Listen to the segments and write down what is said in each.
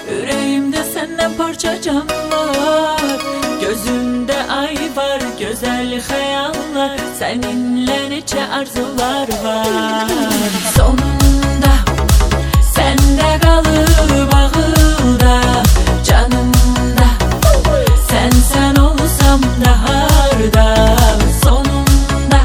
Yüreğimde senden parça can var. Gözümde ay var, güzel hayallar. Seninle nice arzular var. Sonunda sende kalıp ağılda, canımda sen olsam da harda. Sonunda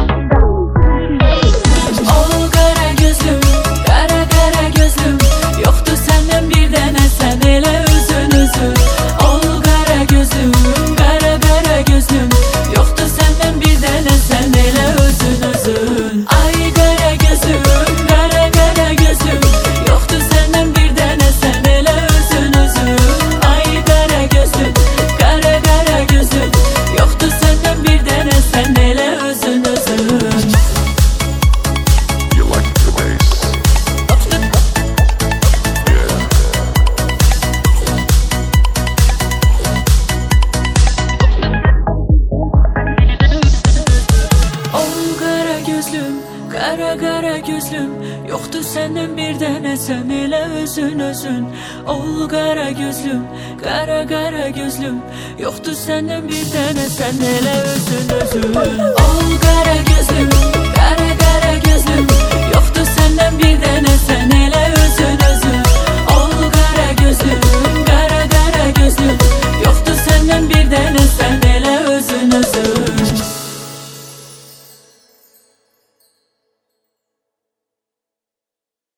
ol kara gözlüm, kara gözlüm. Yoktu senden bir dene, sen ele özün özün. Ol kara gözlüm, kara gözlüm. Yoktu senden bir dene, sen ele özün özün. Ay kara gözlüm, kara gözlüm. Yoktu senden bir dene, sen ele özün özün. Ay kara gözlüm, kara gözlüm. Yoktu senden bir dene, sen ele özün özün. You like the bass? Yeah. Ol kara gözlüm, kara gözlüm. Yoktu senden bir dene, sen ele özün özün. Ol kara gözlüm, kara gözlüm. Yoktu senden bir dene, sen ele özün özün.